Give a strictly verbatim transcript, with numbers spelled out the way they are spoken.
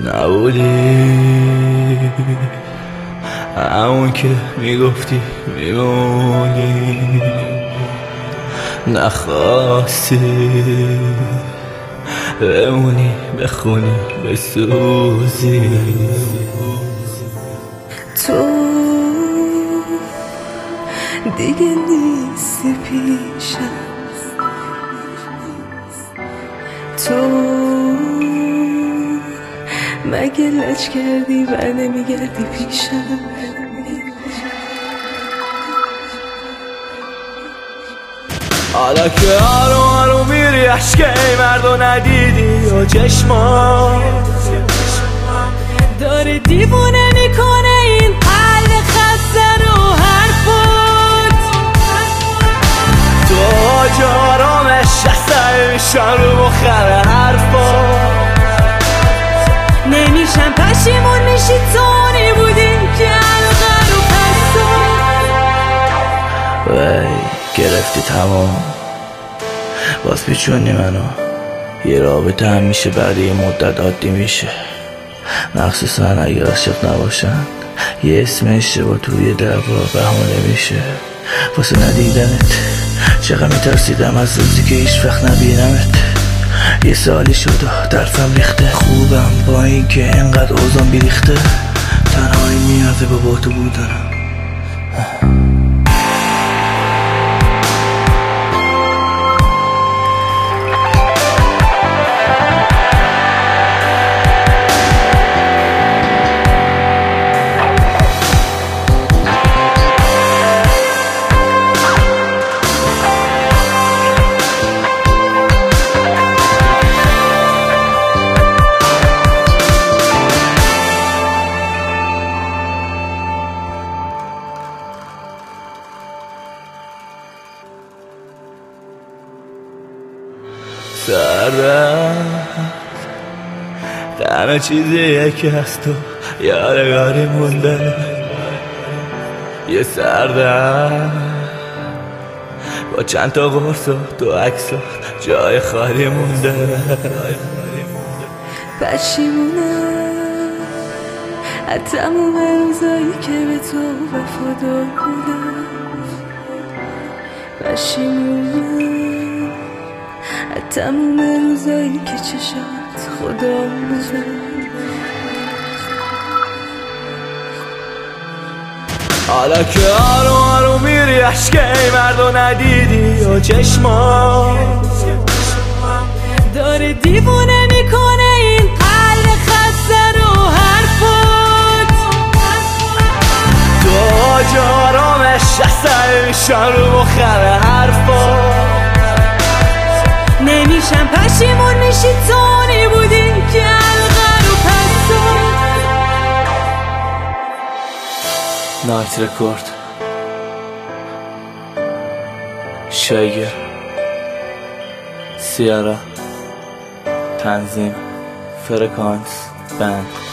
نبودی همون که میگفتی میمونی، نخواستی بمونی بخونی بسوزی. تو دیگه نیستی پیشم، تو مگه لج کردی و نمیگردی پیشم. حالا که آروم آروم میری عشق ای مردو ندیدی و چشما داره دیوونه میکنه این قلب خسته رو حرفات. تو آج آرامش شسته میشن رو مخر حرفات. نمیشم پشیمون میشی تونی بودی که القه رو پسات. وی گرفتی تمام باز پیچونی منو. یه رابطه همیشه بعد یه مدت عادی میشه، مخصوصا اگه عاشق نباشن. یه اسم اشتباه توی دعوا بهونه میشه واسه ندیدنت. چقدر میترسیدم از روزی که هیچ وقت نبینمت. یه سالی شد و درفم ریخته، خوبم با این که انقدر اوزان بیریخته. تنهایی میازه با با تو بودنم. سردم تنها چیزیه که از تو یادگاری مونده. یه سردم با چند تا قرص و تو عکس و جای خالی مونده. پشیمونم از تموم روزایی که به تو وفادار بودم. پشیمونم از تموم روزایی که چشات خدا بودم. حالا که آروم آروم میری عشق ای مردو ندیدی و چشما داره دیوونه میکنه این قلب خسته رو حرفات. تو آج آرامش شسته میشن رو مخر حرفات. نمیشم پشیمون میشی تونی بودی که القه رو پسات. نایت رکورد شایگر سیارا تنظیم فرکانس بند.